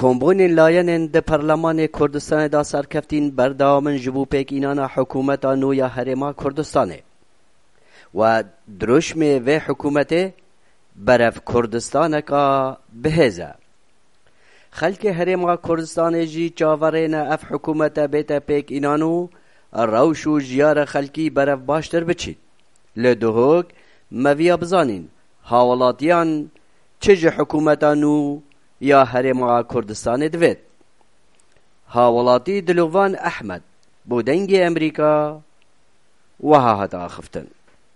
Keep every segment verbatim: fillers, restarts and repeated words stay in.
کۆمبوونên لایەنên di Perlemanê Kurdistanê da serkeftin berdewamîn ji bo pêkînana hikûmeta nû ya Herêma Kurdistanê we dirûşmê vê hikûmetê berev Kurdistaneka bihêz e. Xelkê Herêma Kurdistanê jî çaverê ne ev hikûmete bête pêkînan û rewş û jiyara xelkî berev baştir biçîn. Li duhok meviya bizanîn hawalatiyan çi ji hikûmeta nû ya Herêma Kurdistanê divêt. Hawalatî Dilovan Ehmed bo dengê Emerîka wiha hat axiftin.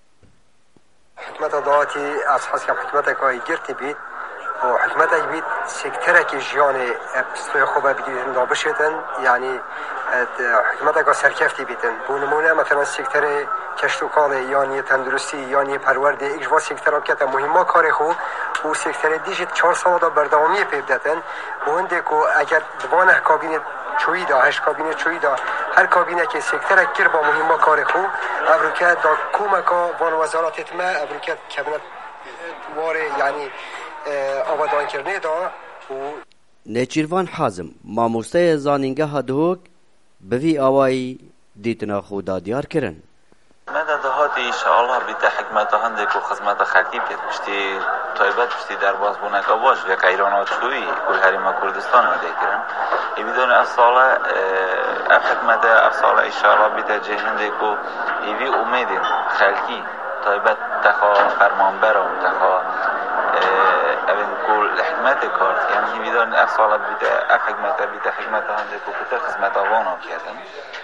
Hikûmeta dawatî ez hezkim hikûmeteka girtî bît û hikûmetek bît sekterekî jiyanê pistûyê xwe bidîtin da bişêtin, yanî hikûmeteka serkeftî bîtin. Bû nimûne mesela sekterê keştûkalê yanî tendurustî yanî perwerdê îj va sektera kete muhîma karê xwe û sekterê dî jî çar sala da berdewamiyê pê bidetin. û hindê ku eger divan eh kabînê çûyî da heş kabînê çûyî da her kabînekê sekterek kir ba muhîma karê xwe ev rûke da kûmeka van wezaretê me ev rûke kebinet warê yanî avadankirinê da û Nêçîrvan Hazim mamosteyê zanîngeha Duhok bi vî awayî dîtina xwe dadiyar kirin. ماذا دهاتي إن شاء الله بتحكمة هندك وخدمة خلقي بتشتي طيبات بتشتي درباز بونك أواج ويا كيرانات شوي كل هريمة كردستان وديكرن يبدون أفصالة أفحكمة أفصالة إن شاء الله بتجه هندك ويبي أميد خلقي طيبات تخا فرمانبرة وتخا أبن كل حكمة كارت يعني يبدون أفصالة بت أفحكمة بتحكمة هندك وكتر خدمة وانا كذا.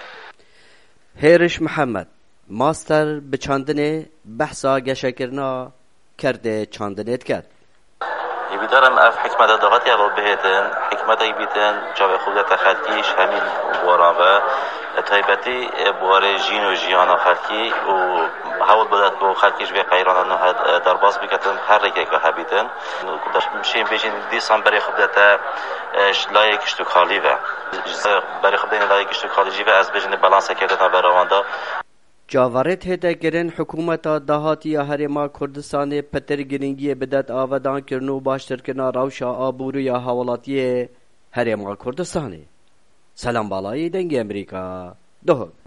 هێرش محەممەد ماستەر bi çandinê behsa geşekirina kerdê çandinê dikir. Yêvîdarim ev hikmeta dawetiya ve bihêtin hikmeteke bîtin çavê xwedeta xelkî ji hemîn waran ve taybetî buwarê jîn û jiyana xelkî û hewil bidet bo xelkî ji vê qeyranan derbas biketin her rêkeke hebîtin. Şên bêjin dîsan berê xwe bidete ji layê kiştûkhalî ve berê xwe bidêne layê kiştûkhalî jî ve ez bêjin balansekê deta beravanda. Cavarêt hête kirin hikûmeta dahatiya Herêma Kurdistanê pitir giringiyê bidet avedankirin û baştirkirina rewşa abûrûya hawalatiyê Herêma Kurdistanê. Selam balayê dengê Emerîka Duhok.